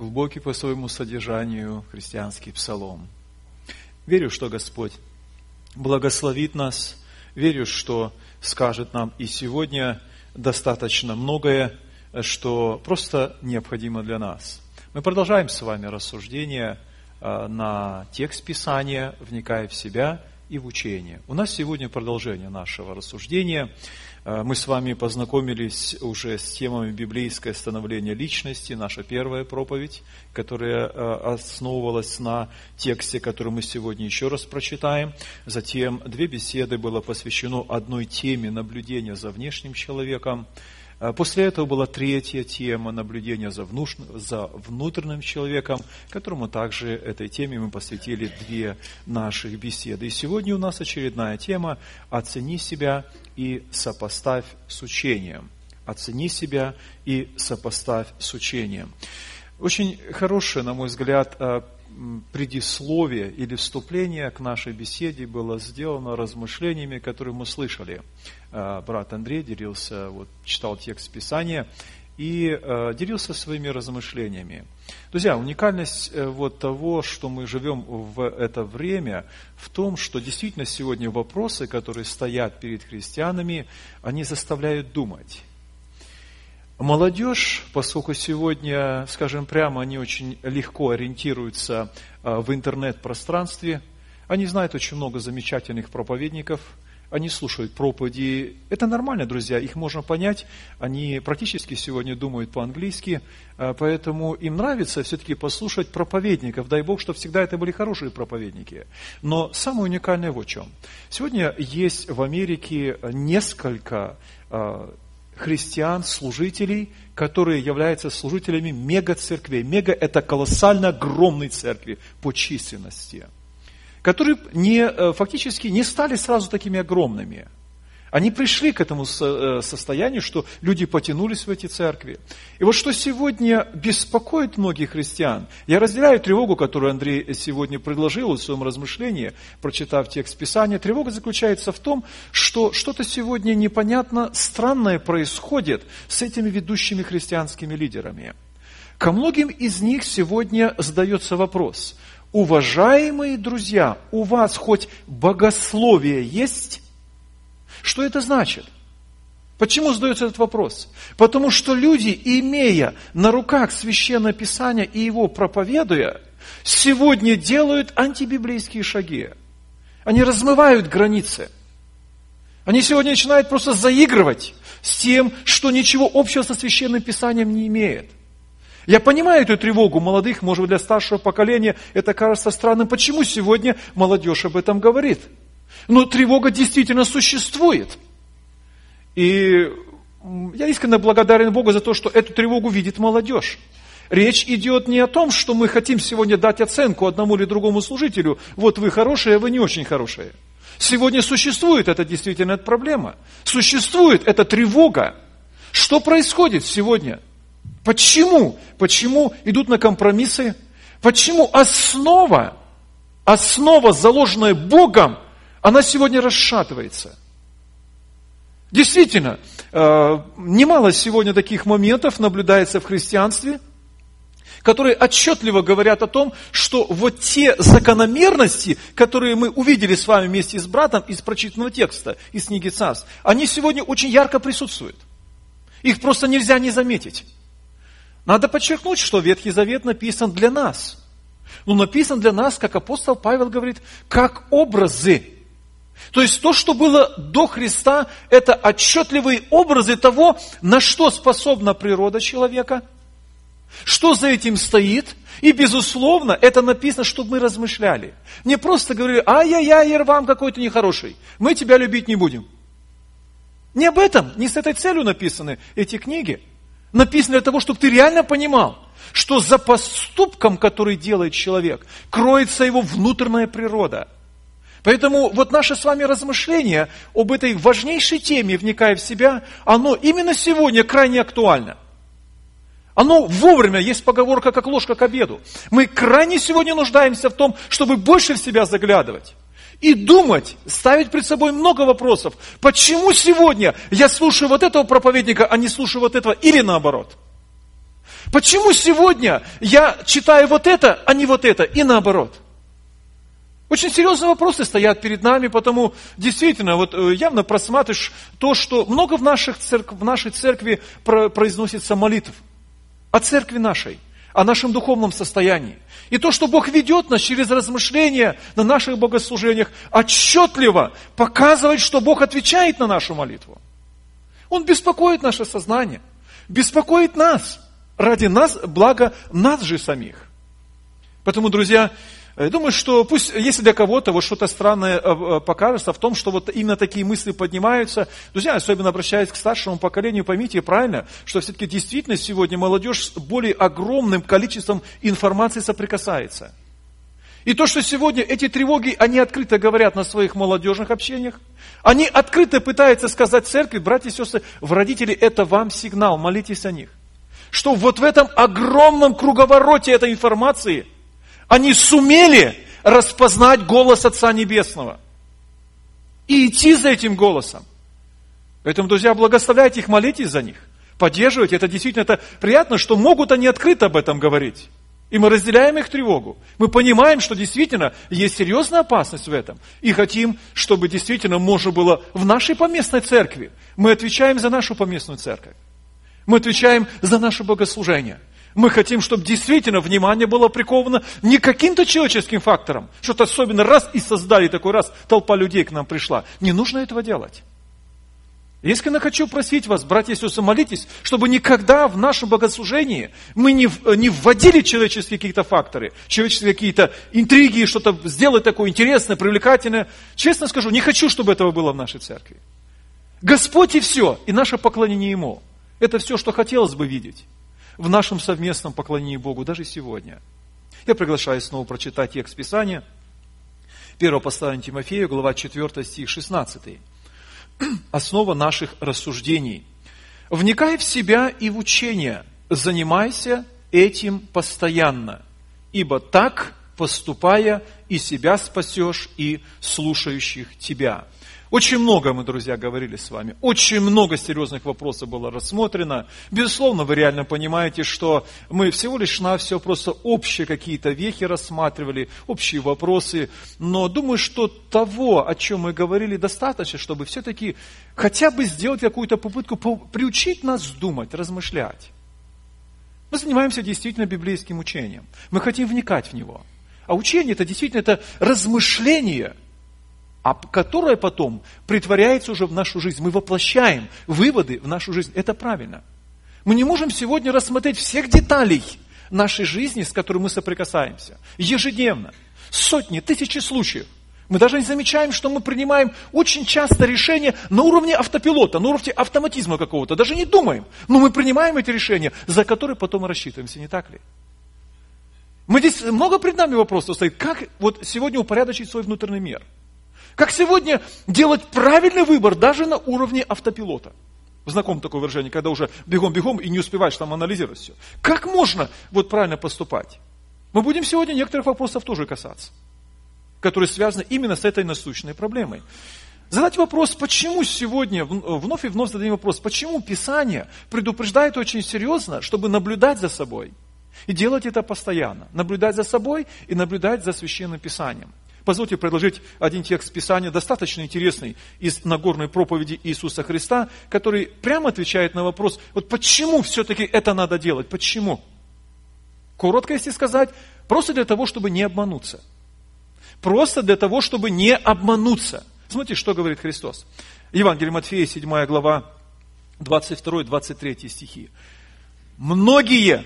глубокий по своему содержанию христианский псалом. Верю, что Господь благословит нас, верю, что скажет нам и сегодня достаточно многое, что просто необходимо для нас. Мы продолжаем с вами рассуждение на текст Писания, вникая в себя и в учение. У нас сегодня продолжение нашего рассуждения. Мы с вами познакомились уже с темами библейское становление личности, наша первая проповедь, которая основывалась на тексте, который мы сегодня еще раз прочитаем. Затем 2 беседы было посвящено одной теме наблюдения за внешним человеком. После этого была 3-я тема наблюдения за внутренним человеком, которому также этой теме мы посвятили 2 наших беседы. И сегодня у нас очередная тема «Оцени себя и сопоставь с учением». «Оцени себя и сопоставь с учением». Очень хорошее, на мой взгляд, предисловие или вступление к нашей беседе было сделано размышлениями, которые мы слышали. Брат Андрей делился, читал текст Писания и делился своими размышлениями. Друзья, уникальность того, что мы живем в это время, в том, что действительно сегодня вопросы, которые стоят перед христианами, они заставляют думать. Молодежь, поскольку сегодня, скажем прямо, они очень легко ориентируются в интернет-пространстве, они знают очень много замечательных проповедников, они слушают проповеди. Это нормально, друзья, их можно понять. Они практически сегодня думают по-английски, поэтому им нравится все-таки послушать проповедников. Дай Бог, чтобы всегда это были хорошие проповедники. Но самое уникальное вот в чем. Сегодня есть в Америке несколько христиан, служителей, которые являются служителями мега-церквей. Мега – это колоссально огромные церкви по численности, которые фактически не стали сразу такими огромными. Они пришли к этому состоянию, что люди потянулись в эти церкви. И вот что сегодня беспокоит многих христиан, я разделяю тревогу, которую Андрей сегодня предложил в своем размышлении, прочитав текст Писания. Тревога заключается в том, что что-то сегодня непонятно странное происходит с этими ведущими христианскими лидерами. Ко многим из них сегодня задается вопрос: уважаемые друзья, у вас хоть богословие есть? Что это значит? Почему задается этот вопрос? Потому что люди, имея на руках Священное Писание и его проповедуя, сегодня делают антибиблейские шаги. Они размывают границы. Они сегодня начинают просто заигрывать с тем, что ничего общего со Священным Писанием не имеет. Я понимаю эту тревогу молодых, может быть, для старшего поколения это кажется странным. Почему сегодня молодежь об этом говорит? Но тревога действительно существует. И я искренне благодарен Богу за то, что эту тревогу видит молодежь. Речь идет не о том, что мы хотим сегодня дать оценку одному или другому служителю. Вот вы хорошие, а вы не очень хорошие. Сегодня существует эта действительно проблема. Существует эта тревога. Что происходит сегодня? Почему? Почему идут на компромиссы? Почему основа, заложенная Богом, она сегодня расшатывается? Действительно, немало сегодня таких моментов наблюдается в христианстве, которые отчетливо говорят о том, что вот те закономерности, которые мы увидели с вами вместе с братом из прочитанного текста, из книги Царств, они сегодня очень ярко присутствуют. Их просто нельзя не заметить. Надо подчеркнуть, что Ветхий Завет написан для нас. Но написан для нас, как апостол Павел говорит, как образы. То есть то, что было до Христа, это отчетливые образы того, на что способна природа человека, что за этим стоит. И, безусловно, это написано, чтобы мы размышляли. Не просто говорили: ай-яй-яй, Ервам какой-то нехороший, мы тебя любить не будем. Не об этом, не с этой целью написаны эти книги. Написано для того, чтобы ты реально понимал, что за поступком, который делает человек, кроется его внутренняя природа. Поэтому вот наше с вами размышление об этой важнейшей теме, вникая в себя, оно именно сегодня крайне актуально. Оно вовремя, есть поговорка, как ложка к обеду. Мы крайне сегодня нуждаемся в том, чтобы больше в себя заглядывать. И думать, ставить перед собой много вопросов. Почему сегодня я слушаю вот этого проповедника, а не слушаю вот этого, или наоборот? Почему сегодня я читаю вот это, а не вот это, и наоборот? Очень серьезные вопросы стоят перед нами, потому действительно, вот явно просматриваешь то, что много в нашей церкви произносится молитв. О церкви нашей, о нашем духовном состоянии. И то, что Бог ведет нас через размышления на наших богослужениях, отчетливо показывает, что Бог отвечает на нашу молитву. Он беспокоит наше сознание, беспокоит нас, ради нас, благо нас же самих. Поэтому, друзья, я думаю, что пусть, если для кого-то вот что-то странное покажется в том, что вот именно такие мысли поднимаются, друзья, особенно обращаясь к старшему поколению, поймите правильно, что все-таки действительно сегодня молодежь с более огромным количеством информации соприкасается. И то, что сегодня эти тревоги, они открыто говорят на своих молодежных общениях, они открыто пытаются сказать церкви, братья и сестры, в родители, это вам сигнал, молитесь о них. Что вот в этом огромном круговороте этой информации они сумели распознать голос Отца Небесного и идти за этим голосом. Поэтому, друзья, благословляйте их, молитесь за них, поддерживайте. Это действительно приятно, что могут они открыто об этом говорить. И мы разделяем их тревогу. Мы понимаем, что действительно есть серьезная опасность в этом. И хотим, чтобы действительно можно было в нашей поместной церкви. Мы отвечаем за нашу поместную церковь. Мы отвечаем за наше богослужение. Мы хотим, чтобы действительно внимание было приковано не каким-то человеческим фактором. Что-то особенно раз и создали такой раз, толпа людей к нам пришла. Не нужно этого делать. Искренне хочу просить вас, братья и сестры, молитесь, чтобы никогда в нашем богослужении мы не вводили человеческие какие-то факторы, человеческие какие-то интриги, что-то сделать такое интересное, привлекательное. Честно скажу, не хочу, чтобы этого было в нашей церкви. Господь и все, и наше поклонение Ему. Это все, что хотелось бы видеть в нашем совместном поклонении Богу, даже сегодня. Я приглашаю снова прочитать текст Писания. 1 послание Тимофею, глава 4, стих 16. Основа наших рассуждений. «Вникай в себя и в учение, занимайся этим постоянно, ибо так, поступая, и себя спасешь, и слушающих тебя». Очень много мы, друзья, говорили с вами, очень много серьезных вопросов было рассмотрено. Безусловно, вы реально понимаете, что мы всего лишь навсего просто общие какие-то вехи рассматривали, общие вопросы. Но думаю, что того, о чем мы говорили, достаточно, чтобы все-таки хотя бы сделать какую-то попытку приучить нас думать, размышлять. Мы занимаемся действительно библейским учением. Мы хотим вникать в него. А учение это действительно это размышление, которое потом притворяется уже в нашу жизнь. Мы воплощаем выводы в нашу жизнь. Это правильно. Мы не можем сегодня рассмотреть всех деталей нашей жизни, с которой мы соприкасаемся. Ежедневно. Сотни, тысячи случаев. Мы даже не замечаем, что мы принимаем очень часто решения на уровне автопилота, на уровне автоматизма какого-то. Даже не думаем. Но мы принимаем эти решения, за которые потом рассчитываемся, не так ли? Мы здесь много перед нами вопросов стоит. Как вот сегодня упорядочить свой внутренний мир? Как сегодня делать правильный выбор даже на уровне автопилота? Знакомо такое выражение, когда уже бегом-бегом и не успеваешь там анализировать все. Как можно вот правильно поступать? Мы будем сегодня некоторых вопросов тоже касаться, которые связаны именно с этой насущной проблемой. Задать вопрос, почему сегодня, вновь и вновь задаем вопрос, почему Писание предупреждает очень серьезно, чтобы наблюдать за собой и делать это постоянно. Наблюдать за собой и наблюдать за Священным Писанием. Позвольте предложить один текст Писания, достаточно интересный, из Нагорной проповеди Иисуса Христа, который прямо отвечает на вопрос, вот почему все-таки это надо делать, почему? Коротко, если сказать, просто для того, чтобы не обмануться. Просто для того, чтобы не обмануться. Смотрите, что говорит Христос. Евангелие Матфея, 7 глава, 22-23 стихи. Многие,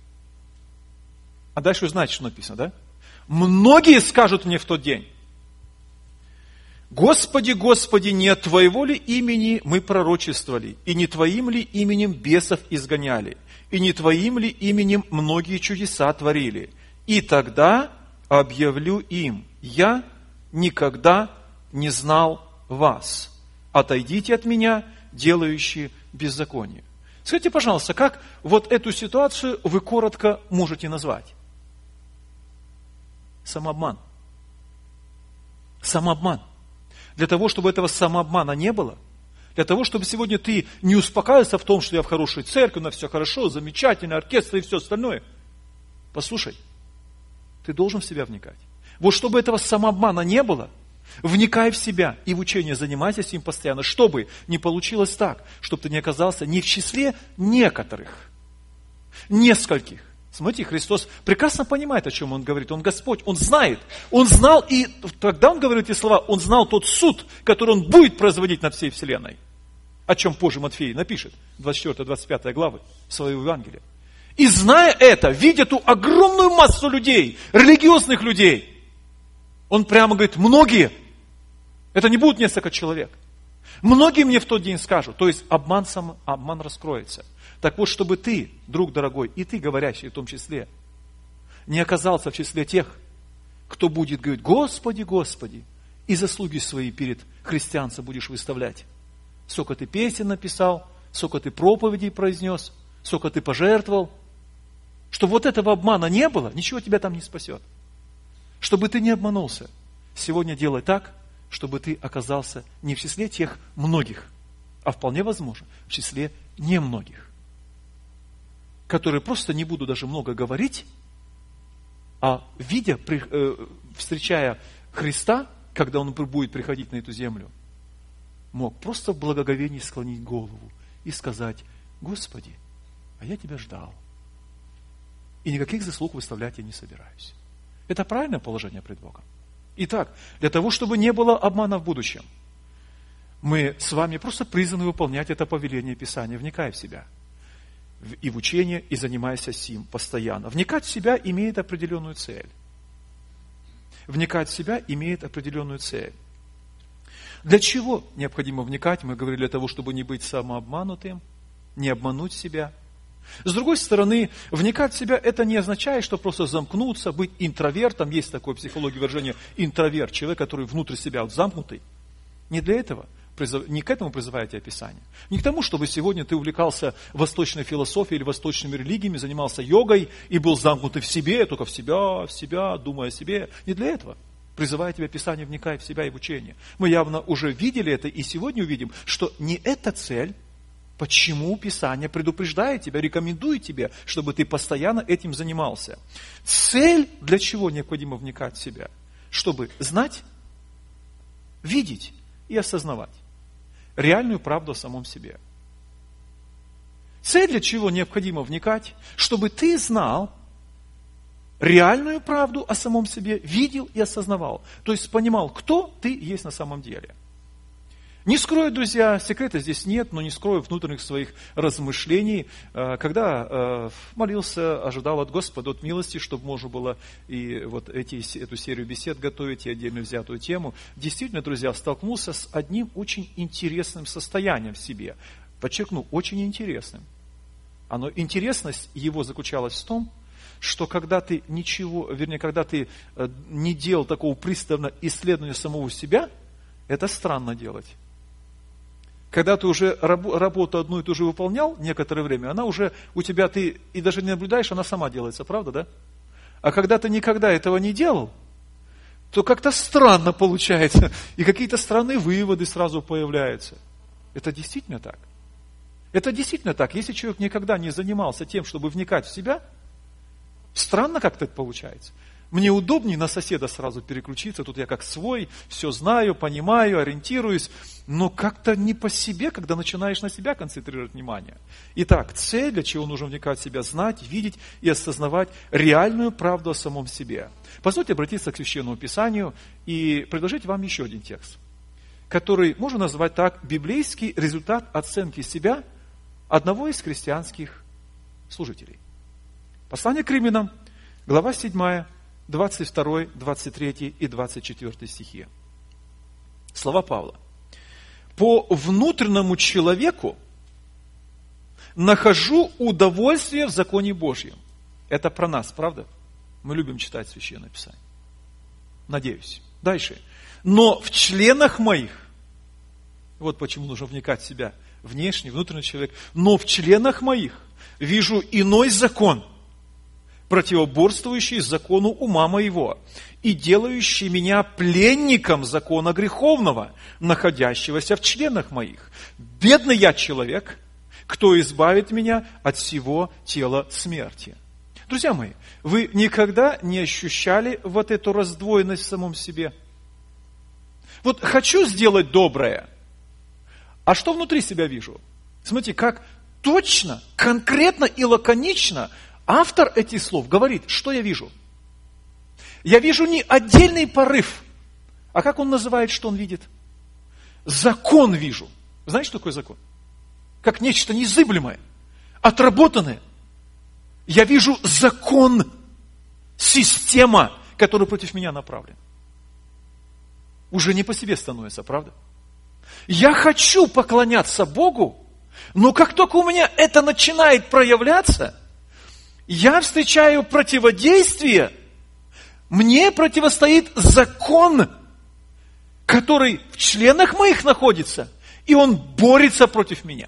а дальше знаете, что написано, да? Многие скажут мне в тот день: Господи, Господи, не от Твоего ли имени мы пророчествовали, и не Твоим ли именем бесов изгоняли, и не Твоим ли именем многие чудеса творили? И тогда объявлю им: я никогда не знал вас. Отойдите от меня, делающие беззаконие. Скажите, пожалуйста, как вот эту ситуацию вы коротко можете назвать? Самообман. Самообман. Для того, чтобы этого самообмана не было, Для того, чтобы сегодня ты не успокаивался в том, что я в хорошей церкви, у нас все хорошо, замечательно, оркестр и все остальное. Послушай, ты должен в себя вникать. Вот чтобы этого самообмана не было, вникай в себя и в учение занимайся с ним постоянно, чтобы не получилось так, чтобы ты не оказался не в числе некоторых, нескольких. Смотрите, Христос прекрасно понимает, о чем Он говорит. Он Господь, Он знает. Он знал, и когда Он говорит эти слова, Он знал тот суд, который Он будет производить над всей вселенной. О чем позже Матфей напишет, 24-25 главы своего Евангелия. И зная это, видя ту огромную массу людей, религиозных людей, Он прямо говорит, многие, это не будут несколько человек, многие мне в тот день скажут, то есть обман раскроется. Так вот, чтобы ты, друг дорогой, и ты, говорящий в том числе, не оказался в числе тех, кто будет говорить, Господи, Господи, и заслуги свои перед христианцем будешь выставлять. Сколько ты песен написал, сколько ты проповедей произнес, сколько ты пожертвовал. Чтобы вот этого обмана не было, ничего тебя там не спасет. Чтобы ты не обманулся, сегодня делай так, чтобы ты оказался не в числе тех многих, а вполне возможно, в числе немногих, которые просто не буду даже много говорить, а видя, встречая Христа, когда Он будет приходить на эту землю, мог просто в благоговении склонить голову и сказать, Господи, а я Тебя ждал. И никаких заслуг выставлять я не собираюсь. Это правильное положение пред Богом. Итак, для того, чтобы не было обмана в будущем, мы с вами просто призваны выполнять это повеление Писания, вникая в себя. И в учение, и занимайся сим постоянно. Вникать в себя имеет определенную цель. Вникать в себя имеет определенную цель. Для чего необходимо вникать? Мы говорили, для того, чтобы не быть самообманутым, не обмануть себя. С другой стороны, вникать в себя, это не означает, что просто замкнуться, быть интровертом. Есть такое в психологии выражение интроверт, человек, который внутрь себя вот замкнутый. Не для этого. Не к этому призывает тебя Писание. Не к тому, чтобы сегодня ты увлекался восточной философией или восточными религиями, занимался йогой и был замкнутый в себе, только в себя, думая о себе. Не для этого призывает тебя Писание, вникай в себя и в учение. Мы явно уже видели это и сегодня увидим, что не эта цель, почему Писание предупреждает тебя, рекомендует тебе, чтобы ты постоянно этим занимался. Цель, для чего необходимо вникать в себя? Чтобы знать, видеть и осознавать реальную правду о самом себе. Цель, для чего необходимо вникать, чтобы ты знал реальную правду о самом себе, видел и осознавал. То есть понимал, кто ты есть на самом деле. Не скрою, друзья, секрета здесь нет, но не скрою внутренних своих размышлений. Когда молился, ожидал от Господа, от милости, чтобы можно было и вот эту серию бесед готовить, и отдельно взятую тему. Действительно, друзья, столкнулся с одним очень интересным состоянием в себе. Подчеркну, очень интересным. Интересность его заключалась в том, что когда ты когда ты не делал такого пристального исследования самого себя, это странно делать. Когда ты уже работу одну и ту же выполнял некоторое время, она уже у тебя, ты и даже не наблюдаешь, она сама делается, правда, да? А когда ты никогда этого не делал, то как-то странно получается, и какие-то странные выводы сразу появляются. Это действительно так. Это действительно так. Если человек никогда не занимался тем, чтобы вникать в себя, странно как-то это получается. Мне удобнее на соседа сразу переключиться, тут я как свой, все знаю, понимаю, ориентируюсь, но как-то не по себе, когда начинаешь на себя концентрировать внимание. Итак, цель, для чего нужно вникать в себя, знать, видеть и осознавать реальную правду о самом себе. Позвольте обратиться к Священному Писанию и предложить вам еще один текст, который можно назвать так: библейский результат оценки себя одного из христианских служителей. Послание к Римлянам, глава 7, 22, 23 и 24 стихи. Слова Павла. «По внутреннему человеку нахожу удовольствие в законе Божьем». Это про нас, правда? Мы любим читать Священное Писание. Надеюсь. Дальше. «Но в членах моих», вот почему нужно вникать в себя, внешний, внутренний человек, «но в членах моих вижу иной закон, противоборствующий закону ума моего и делающий меня пленником закона греховного, находящегося в членах моих. Бедный я человек, кто избавит меня от всего тела смерти». Друзья мои, вы никогда не ощущали вот эту раздвоенность в самом себе? Вот хочу сделать доброе, а что внутри себя вижу? Смотрите, как точно, конкретно и лаконично автор этих слов говорит, что я вижу. Я вижу не отдельный порыв, а как он называет, что он видит? Закон вижу. Знаете, что такое закон? Как нечто незыблемое, отработанное. Я вижу закон, система, которая против меня направлена. Уже не по себе становится, правда? Я хочу поклоняться Богу, но как только у меня это начинает проявляться, я встречаю противодействие, мне противостоит закон, который в членах моих находится, и он борется против меня.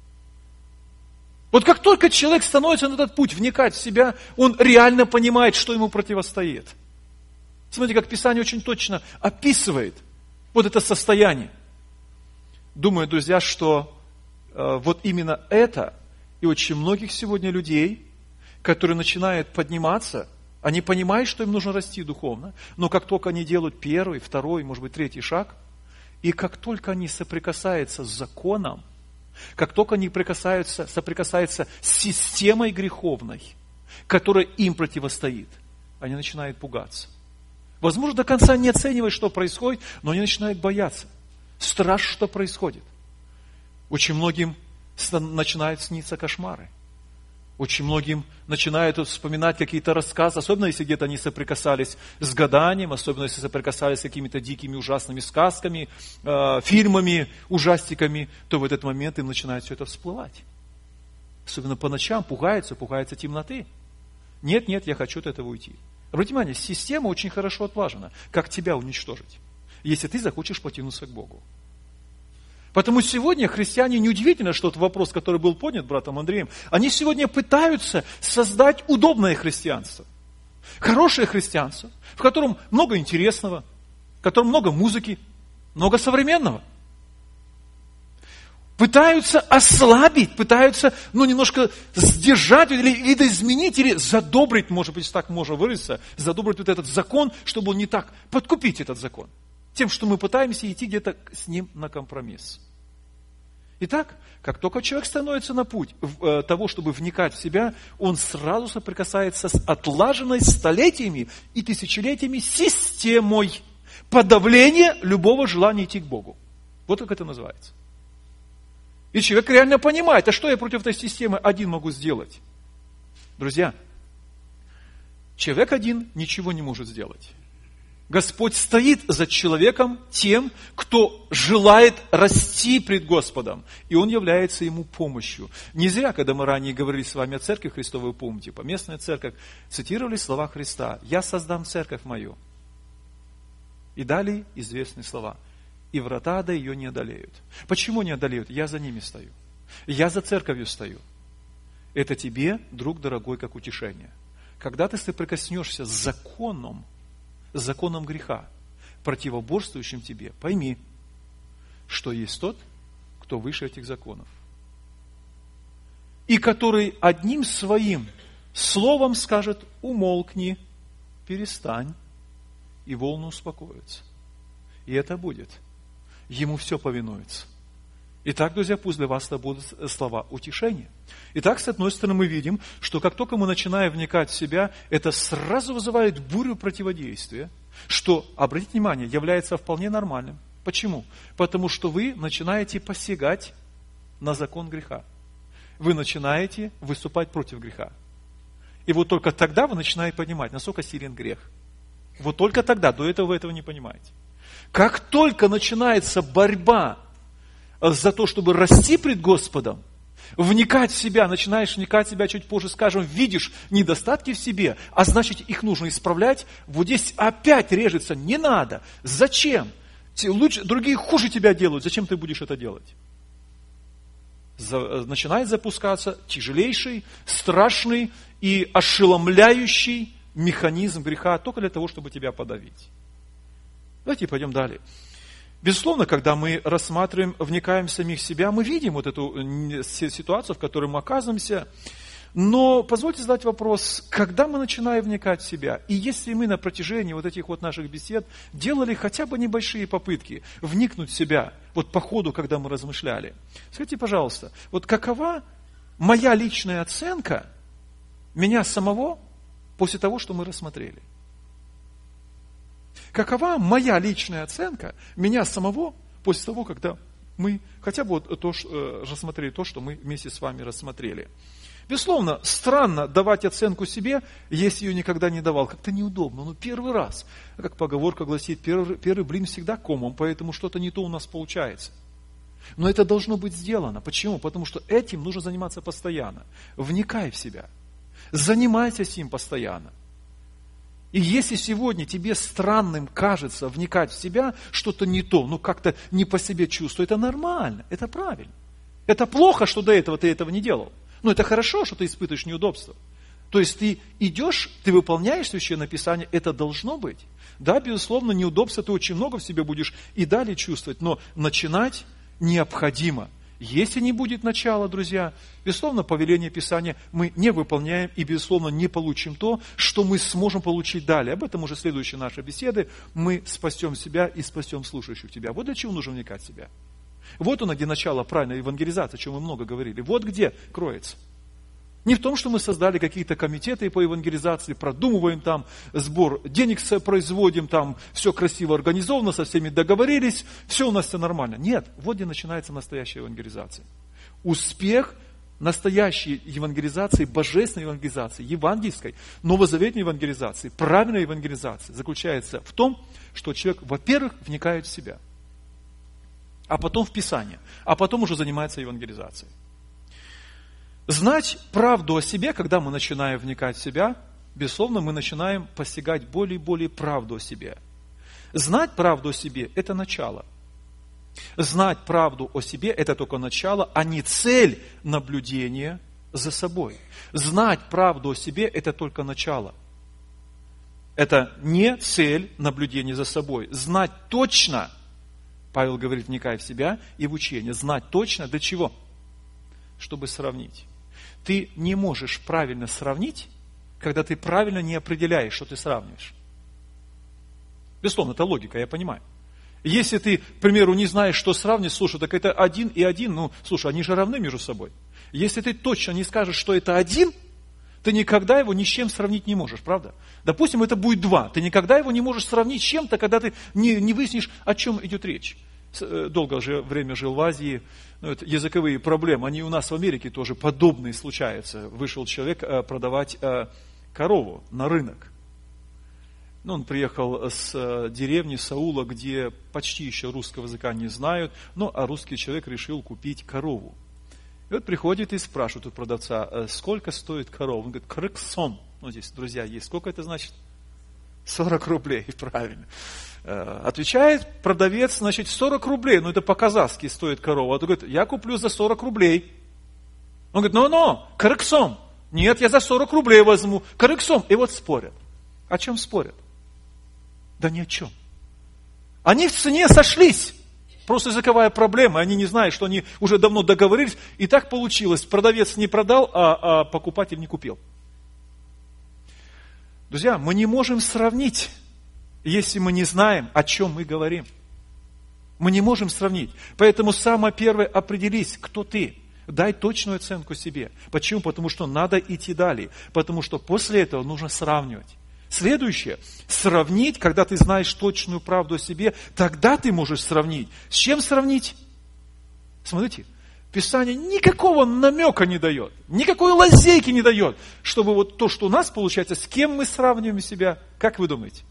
Вот как только человек становится на этот путь, вникать в себя, он реально понимает, что ему противостоит. Смотрите, как Писание очень точно описывает вот это состояние. Думаю, друзья, что вот именно это и очень многих сегодня людей, которые начинают подниматься, они понимают, что им нужно расти духовно, но как только они делают первый, второй, может быть, третий шаг, и как только они соприкасаются с законом, как только они соприкасаются с системой греховной, которая им противостоит, они начинают пугаться. Возможно, до конца не оценивая, что происходит, но они начинают бояться. Страшно, что происходит. Очень многим начинают сниться кошмары. Очень многим начинают вспоминать какие-то рассказы, особенно если где-то они соприкасались с гаданием, особенно если соприкасались с какими-то дикими ужасными сказками, фильмами, ужастиками, то в этот момент им начинает все это всплывать. Особенно по ночам пугаются темноты. Нет, я хочу от этого уйти. Обратите внимание, система очень хорошо отлажена. Как тебя уничтожить, если ты захочешь потянуться к Богу. Потому сегодня христиане, неудивительно, что это вопрос, который был поднят братом Андреем, они сегодня пытаются создать удобное христианство. Хорошее христианство, в котором много интересного, в котором много музыки, много современного. Пытаются ослабить, пытаются немножко сдержать или видоизменить, или задобрить, может быть, так можно выразиться, задобрить вот этот закон, чтобы он не так, подкупить этот закон. Тем, что мы пытаемся идти где-то с ним на компромисс. Итак, как только человек становится на путь того, чтобы вникать в себя, он сразу соприкасается с отлаженной столетиями и тысячелетиями системой подавления любого желания идти к Богу. Вот как это называется. И человек реально понимает, а что я против этой системы один могу сделать? Друзья, человек один ничего не может сделать. Господь стоит за человеком тем, кто желает расти пред Господом, и Он является ему помощью. Не зря, когда мы ранее говорили с вами о церкви Христовой, помните, поместная церковь, цитировали слова Христа: «Я создам церковь мою». И далее известные слова: «И врата до ее не одолеют». Почему не одолеют? Я за ними стою. Я за церковью стою. Это тебе, друг дорогой, как утешение. Когда ты соприкоснешься с законом греха, противоборствующим тебе, пойми, что есть тот, кто выше этих законов. И который одним своим словом скажет: умолкни, перестань, и волны успокоятся. И это будет. Ему все повинуется. Итак, друзья, пусть для вас это будут слова утешения. Итак, с одной стороны, мы видим, что как только мы начинаем вникать в себя, это сразу вызывает бурю противодействия, что, обратите внимание, является вполне нормальным. Почему? Потому что вы начинаете посягать на закон греха. Вы начинаете выступать против греха. И вот только тогда вы начинаете понимать, насколько силен грех. Вот только тогда, до этого вы этого не понимаете. Как только начинается борьба за то, чтобы расти пред Господом, вникать в себя, начинаешь вникать в себя, чуть позже скажем, видишь недостатки в себе, а значит, их нужно исправлять, вот здесь опять режется: не надо, зачем? Другие хуже тебя делают, зачем ты будешь это делать? начинает запускаться тяжелейший, страшный и ошеломляющий механизм греха только для того, чтобы тебя подавить. Давайте пойдем далее. Безусловно, когда мы рассматриваем, вникаем в самих себя, мы видим вот эту ситуацию, в которой мы оказываемся. Но позвольте задать вопрос, когда мы начинаем вникать в себя? И если мы на протяжении вот этих вот наших бесед делали хотя бы небольшие попытки вникнуть в себя, вот по ходу, когда мы размышляли, скажите, пожалуйста, вот какова моя личная оценка меня самого после того, что мы рассмотрели? Какова моя личная оценка меня самого после того, когда мы хотя бы вот рассмотрели то, что мы вместе с вами рассмотрели? Безусловно, странно давать оценку себе, если ее никогда не давал. Как-то неудобно. Ну, первый раз. Как поговорка гласит, первый блин всегда комом, поэтому что-то не то у нас получается. Но это должно быть сделано. Почему? Потому что этим нужно заниматься постоянно. Вникай в себя. Занимайся с ним постоянно. И если сегодня тебе странным кажется вникать в себя, что-то не то, ну как-то не по себе чувствую, это нормально, это правильно. Это плохо, что до этого ты этого не делал. Но это хорошо, что ты испытываешь неудобства. То есть ты идешь, ты выполняешь Священное Писание, это должно быть. Да, безусловно, неудобства ты очень много в себе будешь и далее чувствовать, но начинать необходимо. Если не будет начала, друзья, безусловно, повеление Писания мы не выполняем и, безусловно, не получим то, что мы сможем получить далее. Об этом уже следующие наши беседы. Мы спасем себя и спасем слушающих тебя. Вот для чего нужно вникать в себя. Вот оно, где начало правильной евангелизации, о чем мы много говорили. Вот где кроется. Не в том, что мы создали какие-то комитеты по евангелизации, продумываем там, сбор денег производим, там все красиво организовано, со всеми договорились, все у нас все нормально. Нет, вот где начинается настоящая евангелизация. Успех настоящей евангелизации, божественной евангелизации, евангельской, новозаветной евангелизации, правильной евангелизации заключается в том, что человек, во-первых, вникает в себя, а потом в Писание, а потом уже занимается евангелизацией. Знать правду о себе, когда мы начинаем вникать в себя, безусловно, мы начинаем постигать более и более правду о себе. Знать правду о себе – это начало. Знать правду о себе – это только начало, а не цель наблюдения за собой. Знать правду о себе – это только начало. Это не цель наблюдения за собой. Знать точно, Павел говорит, вникай в себя и в учение. Знать точно для чего? Чтобы сравнить. Ты не можешь правильно сравнить, когда ты правильно не определяешь, что ты сравниваешь. Безусловно, это логика, я понимаю. Если ты, к примеру, не знаешь, что сравнить, слушай, так это 1 и 1, ну, слушай, они же равны между собой. Если ты точно не скажешь, что это 1, ты никогда его ни с чем сравнить не можешь, правда? Допустим, это будет 2, ты никогда его не можешь сравнить с чем-то, когда ты не выяснишь, о чем идет речь. Долгое время жил в Азии, это языковые проблемы, они у нас в Америке тоже подобные случаются. Вышел человек продавать корову на рынок. Он приехал с деревни, с аула, где почти еще русского языка не знают, а русский человек решил купить корову. И вот приходит и спрашивает у продавца, сколько стоит корова? Он говорит, крыксон. Здесь, друзья, есть. Сколько это значит? 40 рублей, правильно. Отвечает продавец, 40 рублей, это по-казахски стоит корова. А он говорит, я куплю за 40 рублей. Он говорит, крыксон. Нет, я за 40 рублей возьму. Крыксон. И вот спорят. О чем спорят? Да ни о чем. Они в цене сошлись. Просто языковая проблема. Они не знают, что они уже давно договорились. И так получилось. Продавец не продал, а покупатель не купил. Друзья, мы не можем сравнить, если мы не знаем, о чем мы говорим. Мы не можем сравнить. Поэтому самое первое, определись, кто ты. Дай точную оценку себе. Почему? Потому что надо идти далее. Потому что после этого нужно сравнивать. Следующее. Сравнить, когда ты знаешь точную правду о себе, тогда ты можешь сравнить. С чем сравнить? Смотрите. Писание никакого намека не дает, никакой лазейки не дает, чтобы вот то, что у нас получается, с кем мы сравниваем себя, как вы думаете?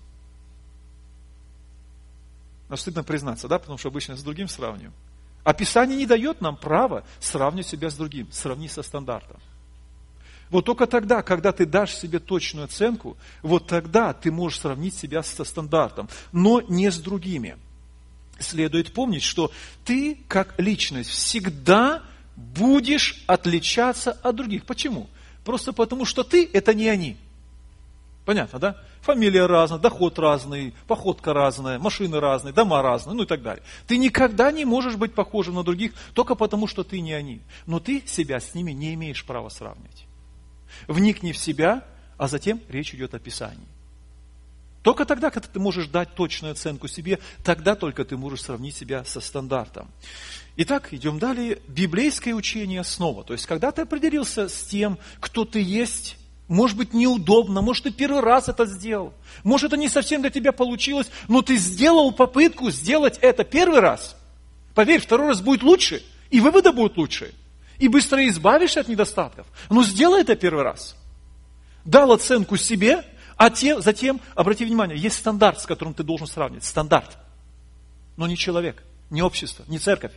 Но стыдно признаться, да, потому что обычно с другим сравниваем. А Писание не дает нам права сравнивать себя с другим, сравни со стандартом. Вот только тогда, когда ты дашь себе точную оценку, вот тогда ты можешь сравнить себя со стандартом, но не с другими. Следует помнить, что ты, как личность, всегда будешь отличаться от других. Почему? Просто потому, что ты – это не они. Понятно, да? Фамилия разная, доход разный, походка разная, машины разные, дома разные, ну и так далее. Ты никогда не можешь быть похожим на других только потому, что ты не они. Но ты себя с ними не имеешь права сравнивать. Вникни в себя, а затем речь идет о Писании. Только тогда, когда ты можешь дать точную оценку себе, тогда только ты можешь сравнить себя со стандартом. Итак, идем далее. Библейское учение снова. То есть, когда ты определился с тем, кто ты есть, может быть, неудобно, может, ты первый раз это сделал, может, это не совсем для тебя получилось, но ты сделал попытку сделать это первый раз. Поверь, второй раз будет лучше, и выводы будут лучше, и быстрее избавишься от недостатков. Но сделай это первый раз. Дал оценку себе, а затем, обрати внимание, есть стандарт, с которым ты должен сравнивать. Стандарт. Но не человек, не общество, не церковь.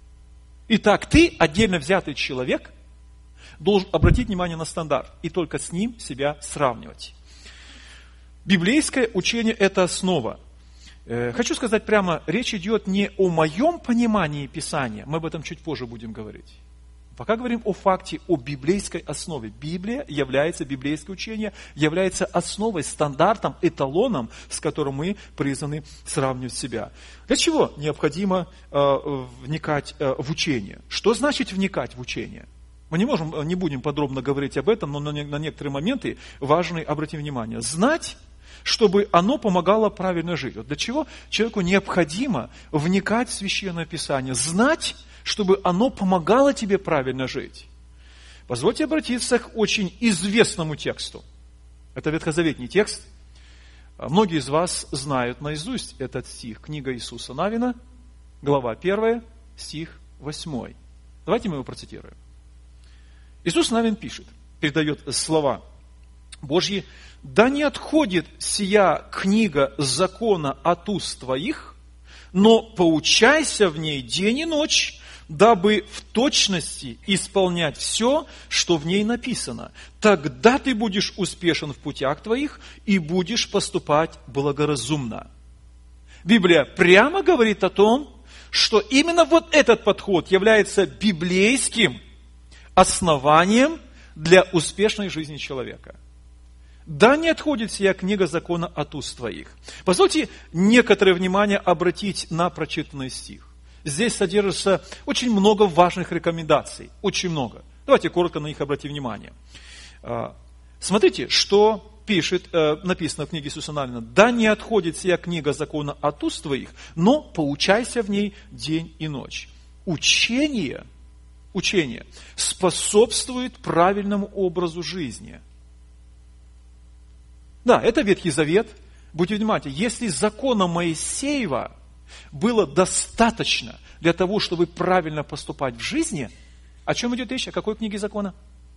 Итак, ты, отдельно взятый человек, должен обратить внимание на стандарт и только с ним себя сравнивать. Библейское учение – это основа. Хочу сказать прямо, речь идет не о моем понимании Писания, мы об этом чуть позже будем говорить. Пока говорим о факте, о библейской основе. Библия является, библейское учение является основой, стандартом, эталоном, с которым мы призваны сравнивать себя. Для чего необходимо вникать в учение? Что значит вникать в учение? Мы не будем подробно говорить об этом, но на некоторые моменты важны, обратим внимание. Знать, чтобы оно помогало правильно жить. Вот для чего человеку необходимо вникать в Священное Писание? Знать, чтобы оно помогало тебе правильно жить. Позвольте обратиться к очень известному тексту. Это ветхозаветный текст. Многие из вас знают наизусть этот стих. Книга Иисуса Навина, глава 1, стих 8. Давайте мы его процитируем. Иисус Навин пишет, передает слова Божьи: «Да не отходит сия книга закона от уст твоих, но поучайся в ней день и ночь, дабы в точности исполнять все, что в ней написано. Тогда ты будешь успешен в путях твоих и будешь поступать благоразумно». Библия прямо говорит о том, что именно вот этот подход является библейским основанием для успешной жизни человека. Да не отходит сия книга закона от уст твоих. Позвольте некоторое внимание обратить на прочитанный стих. Здесь содержится очень много важных рекомендаций. Очень много. Давайте коротко на них обратим внимание. Смотрите, что написано в книге Иисуса Навина. «Да не отходит сия книга закона от уст твоих, но поучайся в ней день и ночь». Учение способствует правильному образу жизни. Да, это Ветхий Завет. Будьте внимательны, если закона Моисеева было достаточно для того, чтобы правильно поступать в жизни, о чем идет речь? О какой книге закона?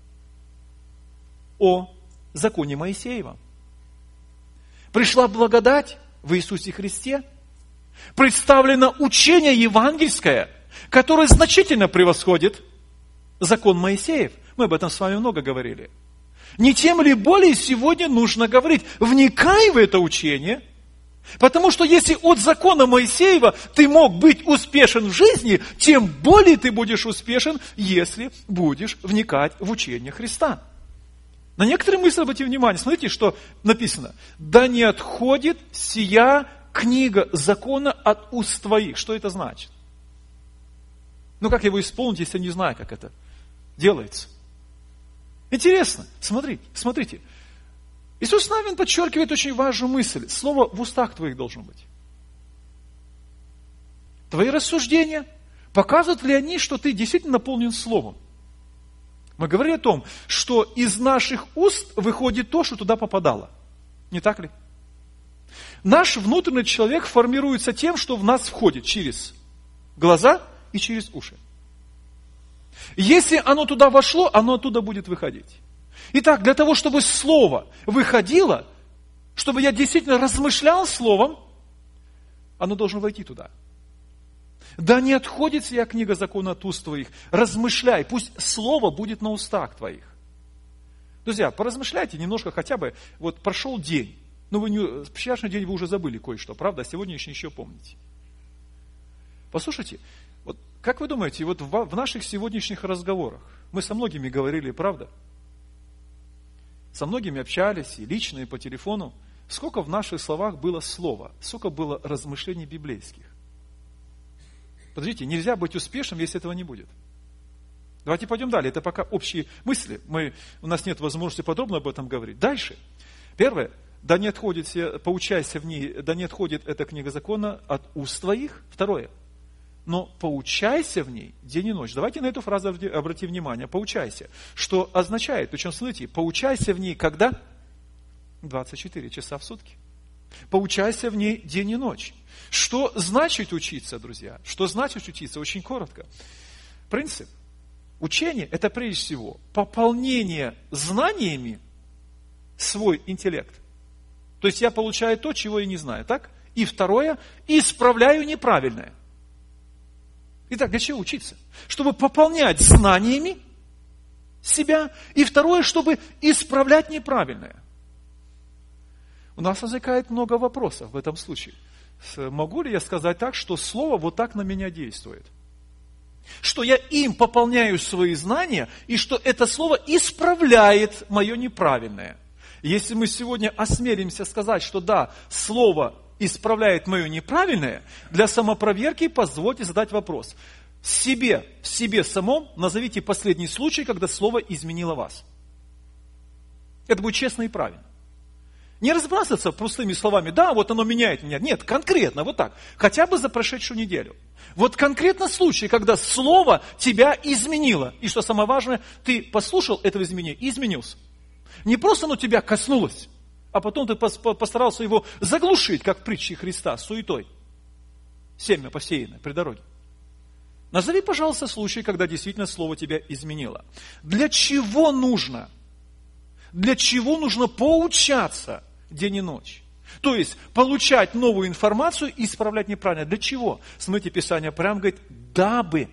О законе Моисеева. Пришла благодать в Иисусе Христе, представлено учение евангельское, которое значительно превосходит закон Моисеев. Мы об этом с вами много говорили. Не тем ли более сегодня нужно говорить, вникай в это учение, потому что если от закона Моисеева ты мог быть успешен в жизни, тем более ты будешь успешен, если будешь вникать в учение Христа. На некоторые мысли обратите внимание. Смотрите, что написано. «Да не отходит сия книга закона от уст твоих». Что это значит? Ну, как его исполнить, если я не знаю, как это делается? Интересно. Смотрите. Иисус Навин подчеркивает очень важную мысль. Слово в устах твоих должно быть. Твои рассуждения, показывают ли они, что ты действительно наполнен Словом? Мы говорили о том, что из наших уст выходит то, что туда попадало. Не так ли? Наш внутренний человек формируется тем, что в нас входит через глаза и через уши. Если оно туда вошло, оно оттуда будет выходить. Итак, для того, чтобы слово выходило, чтобы я действительно размышлял словом, оно должно войти туда. Да не отходит сия книга закона от уст твоих. Размышляй, пусть слово будет на устах твоих. Друзья, поразмышляйте немножко хотя бы. Вот прошел день. Вчерашний день вы уже забыли кое-что, правда? А сегодняшний еще помните. Послушайте, вот Как вы думаете, вот в наших сегодняшних разговорах, мы со многими говорили, правда? Со многими общались, и лично, и по телефону. Сколько в наших словах было слова, сколько было размышлений библейских. Подождите, нельзя быть успешным, если этого не будет. Давайте пойдем далее. Это пока общие мысли. У нас нет возможности подробно об этом говорить. Дальше. Первое. Да не отходит, поучайся в ней, да не отходит эта книга закона от уст твоих. Второе. Но поучайся в ней день и ночь. Давайте на эту фразу обратим внимание. Поучайся. Что означает? Причем, смотрите, поучайся в ней когда? 24 часа в сутки. Поучайся в ней день и ночь. Что значит учиться, друзья? Что значит учиться? Очень коротко. Принцип. Учение – это прежде всего пополнение знаниями свой интеллект. То есть я получаю то, чего я не знаю, так? И второе – исправляю неправильное. Итак, для чего учиться? Чтобы пополнять знаниями себя. И второе, чтобы исправлять неправильное. У нас возникает много вопросов в этом случае. Могу ли я сказать так, что слово вот так на меня действует? Что я им пополняю свои знания, и что это слово исправляет мое неправильное. Если мы сегодня осмелимся сказать, что да, слово исправляет мое неправильное, для самопроверки позвольте задать вопрос. В себе самом назовите последний случай, когда слово изменило вас. Это будет честно и правильно. Не разбрасываться простыми словами, да, вот оно меняет меня. Нет, конкретно, вот так. Хотя бы за прошедшую неделю. Вот конкретно случай, когда слово тебя изменило. И что самое важное, ты послушал этого изменения и изменился. Не просто оно тебя коснулось, а потом ты постарался его заглушить, как в притче Христа, суетой. Семя посеянное при дороге. Назови, пожалуйста, случай, когда действительно слово тебя изменило. Для чего нужно? Для чего нужно поучаться день и ночь? То есть, получать новую информацию и исправлять неправильно. Для чего? Смотрите, Писание прямо говорит, дабы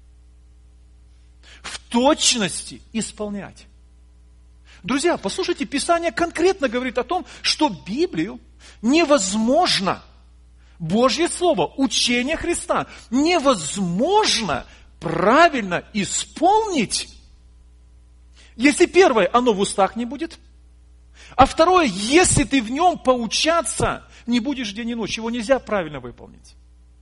в точности исполнять. Друзья, послушайте, Писание конкретно говорит о том, что Библию невозможно, Божье Слово, учение Христа, невозможно правильно исполнить, если первое, оно в устах не будет, а второе, если ты в нем поучаться не будешь день и ночь, его нельзя правильно выполнить.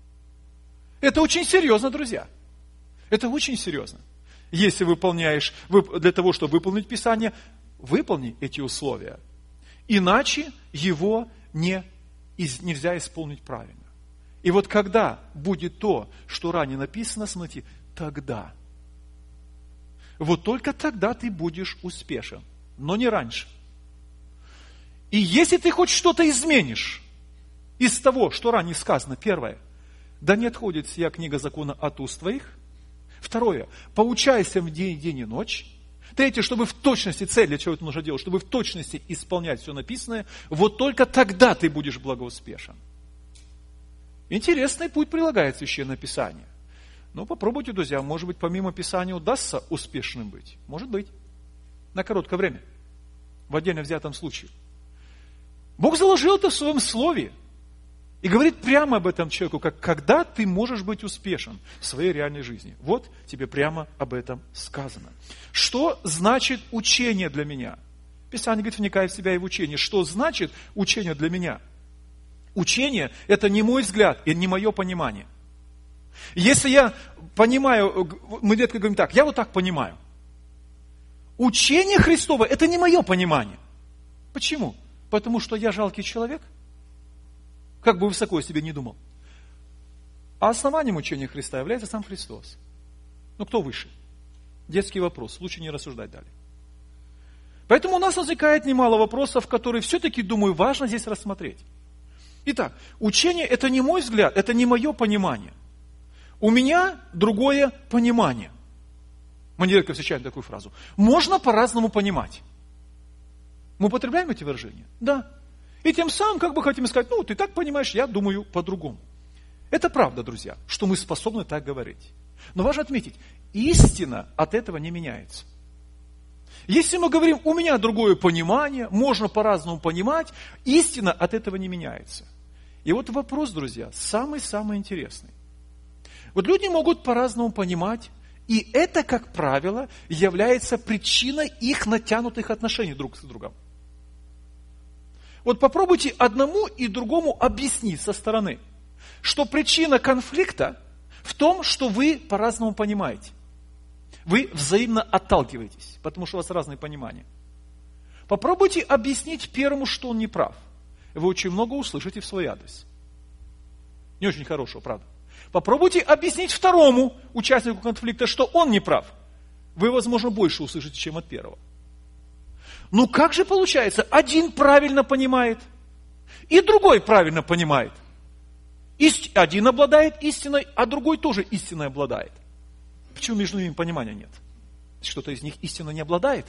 Это очень серьезно, друзья. Это очень серьезно. Если выполняешь, для того, чтобы выполнить Писание, выполни эти условия. Иначе его нельзя исполнить правильно. И вот когда будет то, что ранее написано, смотрите, тогда. Вот только тогда ты будешь успешен, но не раньше. И если ты хоть что-то изменишь из того, что ранее сказано, первое, да не отходит сия книга закона от уст твоих. Второе, поучайся в день и ночь. Третье, чтобы в точности, цель для чего это нужно делать, чтобы в точности исполнять все написанное, вот только тогда ты будешь благоуспешен. Интересный путь прилагает Священное Писание. Но попробуйте, друзья, может быть, помимо Писания удастся успешным быть. Может быть. На короткое время. В отдельно взятом случае. Бог заложил это в своем слове. И говорит прямо об этом человеку, как когда ты можешь быть успешен в своей реальной жизни. Вот тебе прямо об этом сказано. Что значит учение для меня? Писание говорит, вникай в себя и в учение. Что значит учение для меня? Учение – это не мой взгляд и не мое понимание. Если я понимаю, мы редко говорим так, я вот так понимаю. Учение Христово – это не мое понимание. Почему? Потому что я жалкий человек. Как бы высоко я себе не думал. А основанием учения Христа является сам Христос. Ну, кто выше? Детский вопрос, лучше не рассуждать далее. Поэтому у нас возникает немало вопросов, которые все-таки, думаю, важно здесь рассмотреть. Итак, учение – это не мой взгляд, это не мое понимание. У меня другое понимание. Мы нередко встречаем такую фразу. Можно по-разному понимать. Мы употребляем эти выражения? Да. И тем самым, как бы хотим сказать, ну, ты так понимаешь, я думаю по-другому. Это правда, друзья, что мы способны так говорить. Но важно отметить, истина от этого не меняется. Если мы говорим, у меня другое понимание, можно по-разному понимать, истина от этого не меняется. И вот вопрос, друзья, самый-самый интересный. Вот люди могут по-разному понимать, и это, как правило, является причиной их натянутых отношений друг с другом. Вот попробуйте одному и другому объяснить со стороны, что причина конфликта в том, что вы по-разному понимаете. Вы взаимно отталкиваетесь, потому что у вас разные понимания. Попробуйте объяснить первому, что он не прав. Вы очень много услышите в свой адрес. Не очень хорошего, правда. Попробуйте объяснить второму участнику конфликта, что он не прав. Вы, возможно, больше услышите, чем от первого. Ну как же получается? Один правильно понимает, и другой правильно понимает. Один обладает истиной, а другой тоже истиной обладает. Почему между ними понимания нет? Что-то из них истинно не обладает?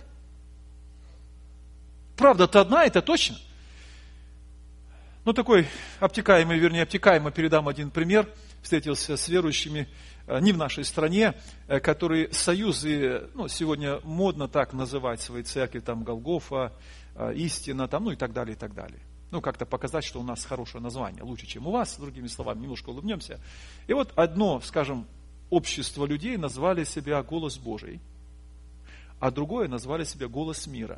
Правда-то одна, это точно. Ну, такой обтекаемый, вернее, обтекаемо передам один пример. Встретился с верующими не в нашей стране, которые союзы, сегодня модно так называть свои церкви, там, Голгофа, Истина, там, и так далее, и так далее. Как-то показать, что у нас хорошее название, лучше, чем у вас, другими словами, немножко улыбнемся. И вот одно, скажем, общество людей назвали себя «Голос Божий», а другое назвали себя «Голос мира».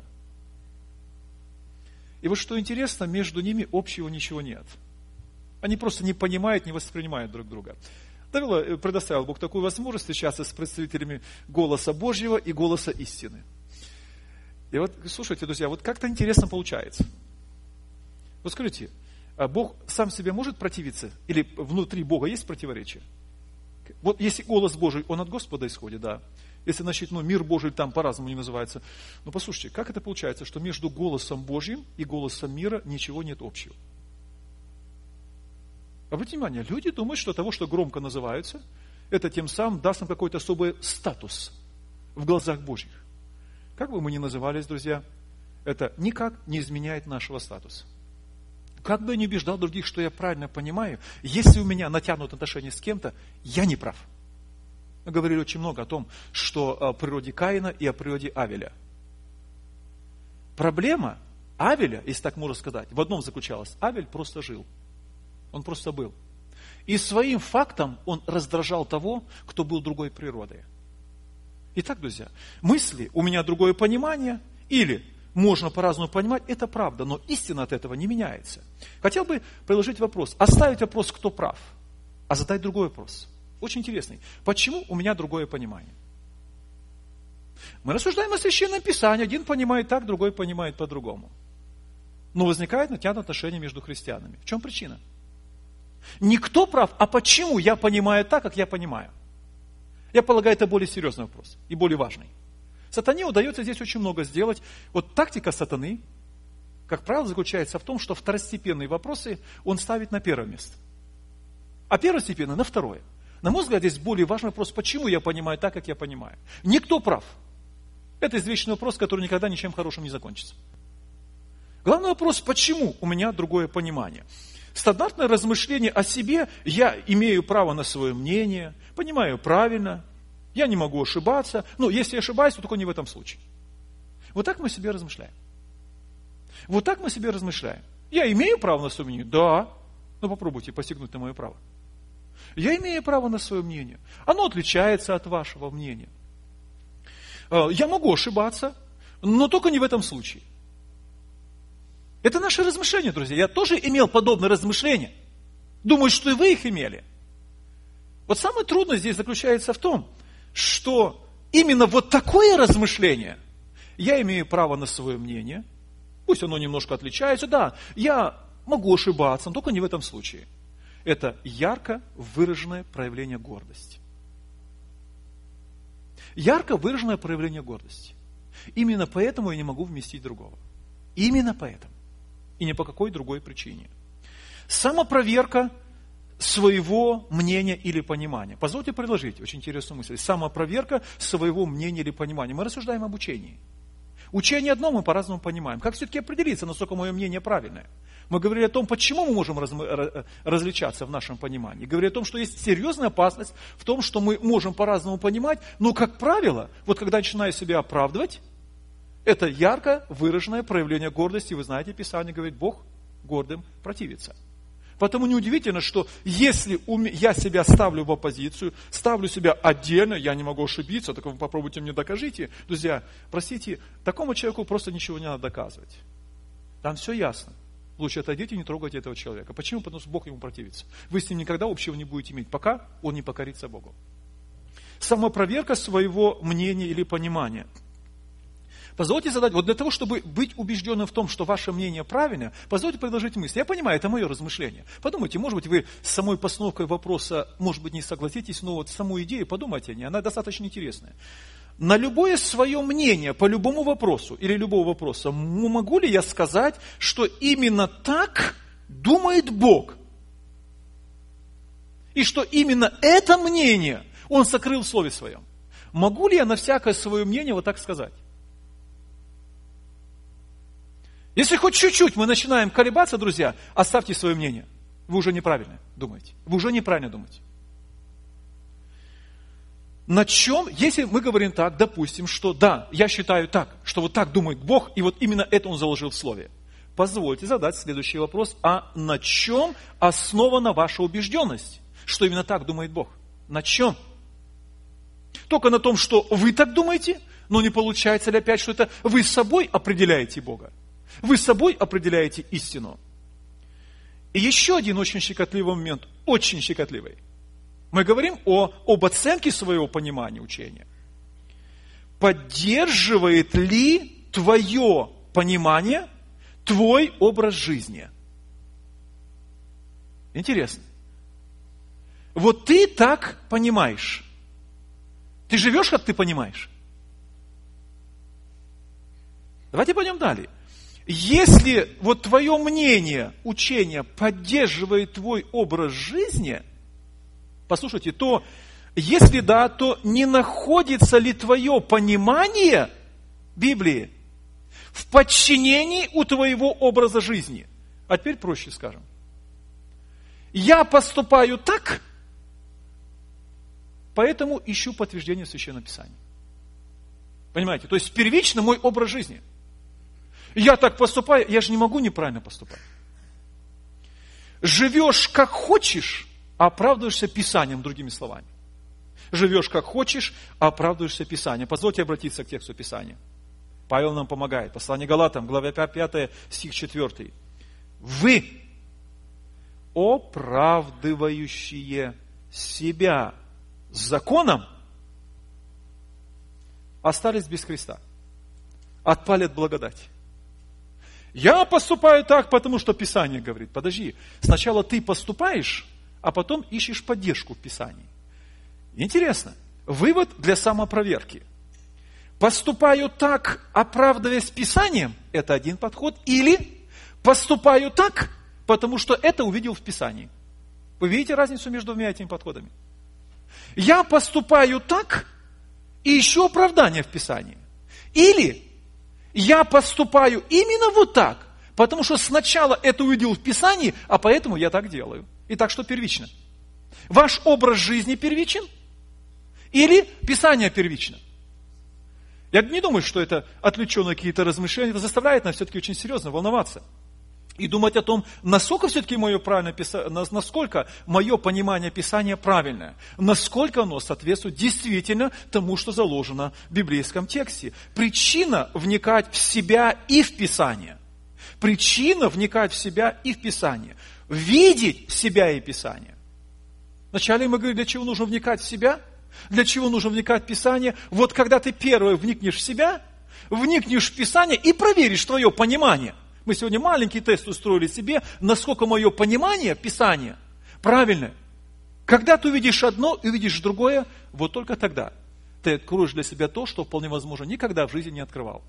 И вот что интересно, между ними общего ничего нет. Они просто не понимают, не воспринимают друг друга. Предоставил Бог такую возможность встречаться с представителями голоса Божьего и голоса истины. И вот, слушайте, друзья, вот как-то интересно получается. Вот скажите, Бог сам себе может противиться? Или внутри Бога есть противоречие? Вот если голос Божий, он от Господа исходит, да. Если, значит, мир Божий там по-разному не называется. Но послушайте, как это получается, что между голосом Божьим и голосом мира ничего нет общего? Обратите внимание, люди думают, что того, что громко называется, это тем самым даст нам какой-то особый статус в глазах Божьих. Как бы мы ни назывались, друзья, это никак не изменяет нашего статуса. Как бы я ни убеждал других, что я правильно понимаю, если у меня натянуты отношения с кем-то, я не прав. Мы говорили очень много о том, что о природе Каина и о природе Авеля. Проблема Авеля, если так можно сказать, в одном заключалась. Авель просто жил. Он просто был. И своим фактом он раздражал того, кто был другой природы. Итак, друзья, мысли, у меня другое понимание, или можно по-разному понимать, это правда, но истина от этого не меняется. Хотел бы предложить вопрос, оставить вопрос, кто прав, а задать другой вопрос. Очень интересный. Почему у меня другое понимание? Мы рассуждаем о Священном Писании. Один понимает так, другой понимает по-другому. Но возникает натянутое отношение между христианами. В чем причина? Не кто прав, а почему я понимаю так, как я понимаю. Я полагаю, это более серьезный вопрос и более важный. Сатане удается здесь очень много сделать. Вот тактика сатаны, как правило, заключается в том, что второстепенные вопросы он ставит на первое место. А первостепенные на второе. На мой взгляд, здесь более важный вопрос, почему я понимаю так, как я понимаю. Никто прав. Это извечный вопрос, который никогда ничем хорошим не закончится. Главный вопрос, почему у меня другое понимание. Стандартное размышление о себе, я имею право на свое мнение, понимаю правильно, я не могу ошибаться, но если я ошибаюсь, то только не в этом случае. Вот так мы себе размышляем. Вот так мы себе размышляем. Я имею право на свое мнение? Да. Но попробуйте посягнуть на мое право. Я имею право на свое мнение. Оно отличается от вашего мнения. Я могу ошибаться, но только не в этом случае. Это наше размышление, друзья. Я тоже имел подобные размышления. Думаю, что и вы их имели. Вот самое трудное здесь заключается в том, что именно вот такое размышление, я имею право на свое мнение, пусть оно немножко отличается, да, я могу ошибаться, но только не в этом случае. Это ярко выраженное проявление гордости. Ярко выраженное проявление гордости. Именно поэтому я не могу вместить другого. Именно поэтому. И ни по какой другой причине. Самопроверка своего мнения или понимания. Позвольте предложить очень интересную мысль. Самопроверка своего мнения или понимания. Мы рассуждаем об учении. Учение одно мы по-разному понимаем. Как все-таки определиться, насколько мое мнение правильное? Мы говорили о том, почему мы можем различаться в нашем понимании. Говорили о том, что есть серьезная опасность в том, что мы можем по-разному понимать, но, как правило, вот когда начинаю себя оправдывать, это ярко выраженное проявление гордости. Вы знаете, Писание говорит, Бог гордым противится. Потому неудивительно, что если я себя ставлю в оппозицию, ставлю себя отдельно, я не могу ошибиться, так вы попробуйте мне докажите. Друзья, простите, такому человеку просто ничего не надо доказывать. Там все ясно. Лучше отойдите и не трогайте этого человека. Почему? Потому что Бог ему противится. Вы с ним никогда общего не будете иметь, пока он не покорится Богу. Самопроверка своего мнения или понимания. Позвольте задать, вот для того, чтобы быть убежденным в том, что ваше мнение правильное, позвольте предложить мысль. Я понимаю, это мое размышление. Подумайте, может быть, вы с самой постановкой вопроса, может быть, не согласитесь, но вот саму идею подумайте о ней, она достаточно интересная. На любое свое мнение по любому вопросу или любого вопроса, могу ли я сказать, что именно так думает Бог? И что именно это мнение Он сокрыл в Слове Своем? Могу ли я на всякое свое мнение вот так сказать? Если хоть чуть-чуть мы начинаем колебаться, друзья, оставьте свое мнение. Вы уже неправильно думаете. Вы уже неправильно думаете. На чем, если мы говорим так, допустим, что да, я считаю так, что вот так думает Бог, и вот именно это Он заложил в Слове. Позвольте задать следующий вопрос. А на чем основана ваша убежденность, что именно так думает Бог? На чем? Только на том, что вы так думаете, но не получается ли опять, что это вы с собой определяете Бога? Вы с собой определяете истину. И еще один очень щекотливый момент, очень щекотливый. Мы говорим об оценке своего понимания учения. Поддерживает ли твое понимание твой образ жизни? Интересно. Вот ты так понимаешь. Ты живешь, как ты понимаешь? Давайте пойдем далее. Если вот твое мнение, учение поддерживает твой образ жизни, послушайте, то если да, то не находится ли твое понимание Библии в подчинении у твоего образа жизни? А теперь проще скажем. Я поступаю так, поэтому ищу подтверждение в Священном Писании. Понимаете? То есть первично мой образ жизни. Я так поступаю, я же не могу неправильно поступать. Живешь как хочешь, а оправдываешься Писанием, другими словами. Живешь как хочешь, а оправдываешься Писанием. Позвольте обратиться к тексту Писания. Павел нам помогает. Послание Галатам, глава 5, стих 4. Вы, оправдывающие себя законом, остались без Христа. Отпали от благодати. Я поступаю так, потому что Писание говорит. Подожди, сначала ты поступаешь, а потом ищешь поддержку в Писании. Интересно. Вывод для самопроверки. Поступаю так, оправдываясь Писанием, это один подход. Или поступаю так, потому что это увидел в Писании. Вы видите разницу между двумя этими подходами? Я поступаю так, и ищу оправдание в Писании. Или я поступаю именно вот так, потому что сначала это увидел в Писании, а поэтому я так делаю. Итак, что первично? Ваш образ жизни первичен? Или Писание первично? Я не думаю, что это отвлеченные какие-то размышления. Это заставляет нас все-таки очень серьезно волноваться. И думать о том, насколько все-таки мое понимание Писания правильное, насколько оно соответствует действительно тому, что заложено в библейском тексте. Причина вникать в себя и в Писание. Причина вникать в себя и в Писание. Видеть себя и Писание. Вначале мы говорили, для чего нужно вникать в себя, для чего нужно вникать в Писание. Вот когда ты первое вникнешь в себя, вникнешь в Писание и проверишь твое понимание. Мы сегодня маленький тест устроили себе, насколько мое понимание Писания правильное. Когда ты увидишь одно и увидишь другое, вот только тогда ты откроешь для себя то, что вполне возможно никогда в жизни не открывал.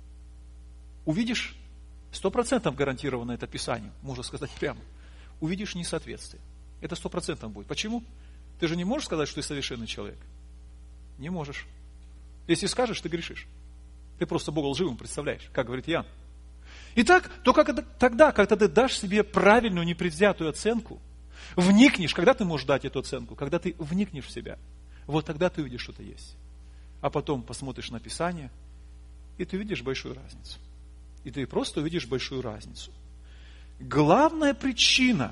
Увидишь, 100% гарантированно это Писание, можно сказать прямо. Увидишь несоответствие. Это 100% будет. Почему? Ты же не можешь сказать, что ты совершенный человек. Не можешь. Если скажешь, ты грешишь. Ты просто Бога лживым представляешь, как говорит Иоанн. Итак, только тогда, когда ты дашь себе правильную, непредвзятую оценку, вникнешь, когда ты можешь дать эту оценку? Когда ты вникнешь в себя. Вот тогда ты увидишь, что-то есть. А потом посмотришь на Писание, и ты увидишь большую разницу. И ты просто увидишь большую разницу. Главная причина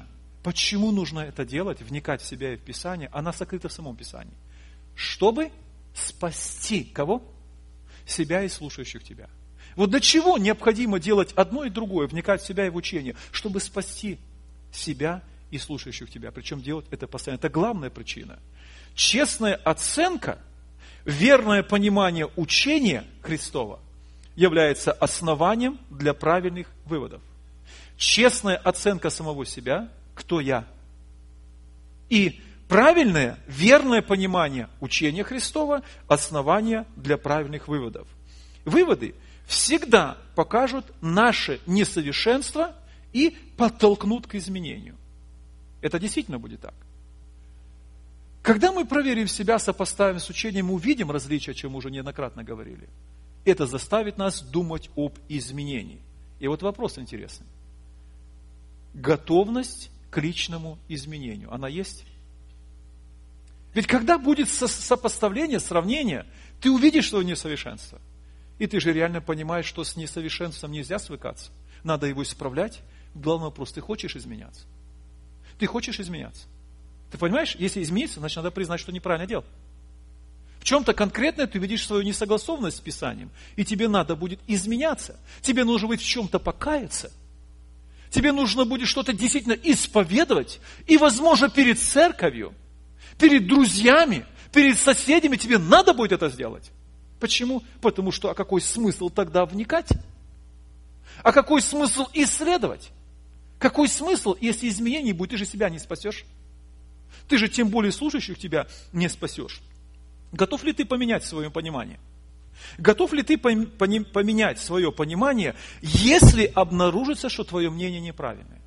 Почему нужно это делать, вникать в себя и в Писание? Она сокрыта в самом Писании. Чтобы спасти кого? Себя и слушающих тебя. Вот для чего необходимо делать одно и другое, вникать в себя и в учение? Чтобы спасти себя и слушающих тебя. Причем делать это постоянно. Это главная причина. Честная оценка, верное понимание учения Христова является основанием для правильных выводов. Честная оценка самого себя, кто я, и правильное, верное понимание учения Христова – основание для правильных выводов. Выводы всегда покажут наше несовершенство и подтолкнут к изменению. Это действительно будет так. Когда мы проверим себя, сопоставим с учением, мы увидим различия, о чем мы уже неоднократно говорили. Это заставит нас думать об изменении. И вот вопрос интересный. Готовность к личному изменению, она есть? Ведь когда будет сопоставление, сравнение, ты увидишь свое несовершенство. И ты же реально понимаешь, что с несовершенством нельзя свыкаться. Надо его исправлять. Главный вопрос, ты хочешь изменяться? Ты хочешь изменяться? Ты понимаешь, если измениться, значит, надо признать, что неправильно делал. В чем-то конкретно ты видишь свою несогласованность с Писанием, и тебе надо будет изменяться. Тебе нужно будет в чем-то покаяться. Тебе нужно будет что-то действительно исповедовать, и, возможно, перед церковью, перед друзьями, перед соседями тебе надо будет это сделать. Почему? Потому что, а какой смысл тогда вникать? А какой смысл исследовать? Какой смысл, если изменений будет, ты же себя не спасешь? Ты же тем более слушающих тебя не спасешь. Готов ли ты поменять свое понимание? Готов ли ты поменять свое понимание, если обнаружится, что твое мнение неправильное?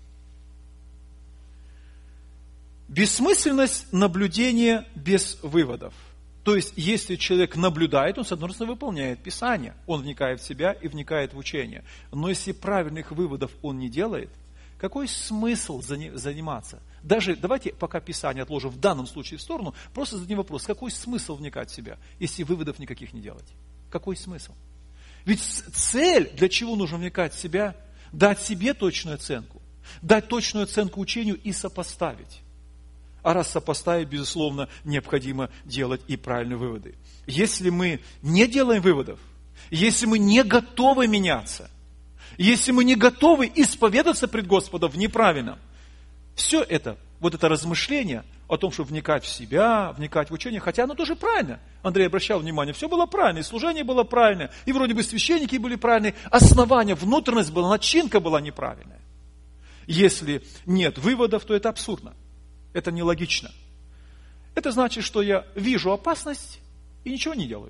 Бессмысленность наблюдения без выводов. То есть, если человек наблюдает, он, с одной стороны, выполняет Писание. Он вникает в себя и вникает в учение. Но если правильных выводов он не делает, какой смысл заниматься? Даже давайте пока Писание отложим в данном случае в сторону, просто зададим вопрос, какой смысл вникать в себя, если выводов никаких не делать? Какой смысл? Ведь цель, для чего нужно вникать в себя, дать себе точную оценку, дать точную оценку учению и сопоставить. А раз сопоставить, безусловно, необходимо делать и правильные выводы. Если мы не делаем выводов, если мы не готовы меняться, если мы не готовы исповедаться пред Господом в неправильном, все это, вот это размышление о том, чтобы вникать в себя, вникать в учение, хотя оно тоже правильно. Андрей обращал внимание, все было правильно, и служение было правильное, и вроде бы священники были правильные, основание, внутренность была, начинка была неправильная. Если нет выводов, то это абсурдно, это нелогично. Это значит, что я вижу опасность и ничего не делаю.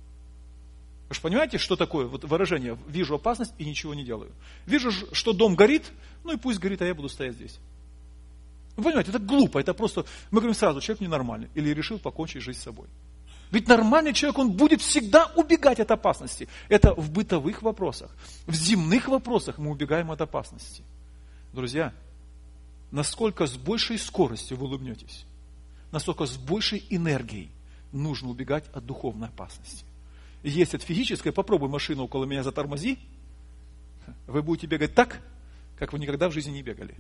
Вы же понимаете, что такое вот выражение «вижу опасность и ничего не делаю»? Вижу, что дом горит, ну и пусть горит, а я буду стоять здесь. Вы понимаете, это глупо, это просто, мы говорим сразу, человек ненормальный или решил покончить жизнь с собой. Ведь нормальный человек, он будет всегда убегать от опасности. Это в бытовых вопросах, в земных вопросах мы убегаем от опасности. Друзья, насколько с большей скоростью вы улыбнетесь, настолько с большей энергией нужно убегать от духовной опасности. Есть от физической, попробуй машину около меня затормози, вы будете бегать так, как вы никогда в жизни не бегали.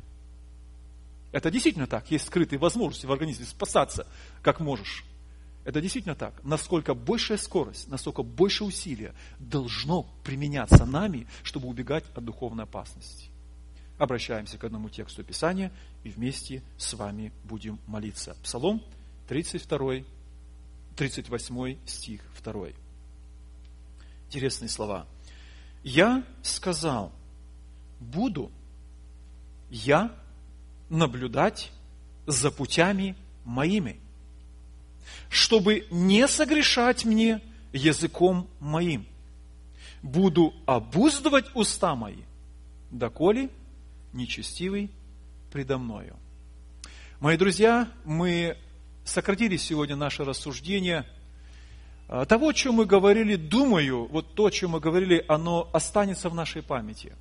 Это действительно так. Есть скрытые возможности в организме спасаться, как можешь. Это действительно так. Насколько большая скорость, настолько больше усилия должно применяться нами, чтобы убегать от духовной опасности. Обращаемся к одному тексту Писания и вместе с вами будем молиться. Псалом 32, 38 стих 2. Интересные слова. «Я сказал, буду я наблюдать за путями моими, чтобы не согрешать мне языком моим. Буду обуздывать уста мои, доколе нечестивый предо мною». Мои друзья, мы сократили сегодня наше рассуждение. Того, о чем мы говорили, думаю, вот то, о чем мы говорили, оно останется в нашей памяти.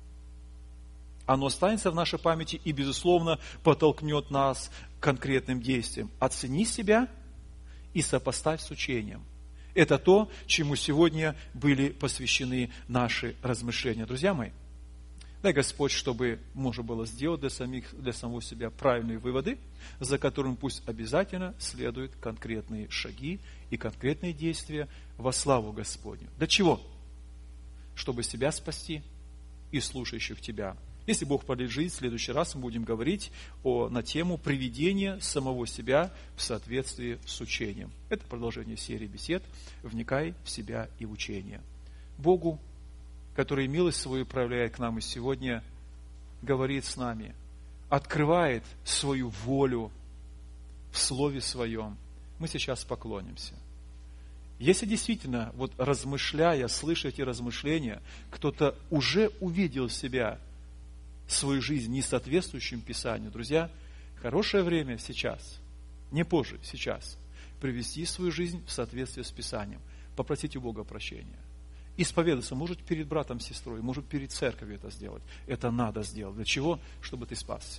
Оно останется в нашей памяти и, безусловно, подтолкнет нас к конкретным действиям. Оцени себя и сопоставь с учением. Это то, чему сегодня были посвящены наши размышления. Друзья мои, Дай, Господь, чтобы можно было сделать для самого себя правильные выводы, за которыми пусть обязательно следуют конкретные шаги и конкретные действия во славу Господню. Для чего? Чтобы себя спасти и слушающих Тебя. Если Бог продлит жизнь, в следующий раз мы будем говорить на тему приведения самого себя в соответствии с учением. Это продолжение серии бесед «Вникай в себя и в учение». Богу, который милость свою проявляет к нам и сегодня, говорит с нами, открывает свою волю в Слове Своем. Мы сейчас поклонимся. Если действительно, размышляя, слыша эти размышления, кто-то уже увидел себя, свою жизнь не соответствующим Писанию, друзья, хорошее время сейчас, не позже, сейчас, привести свою жизнь в соответствие с Писанием, попросить у Бога прощения. Исповедаться, может, перед братом, сестрой, может, перед церковью это сделать. Это надо сделать. Для чего? Чтобы ты спасся.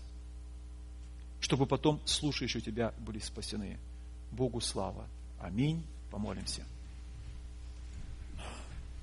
Чтобы потом слушающие тебя были спасены. Богу слава. Аминь. Помолимся.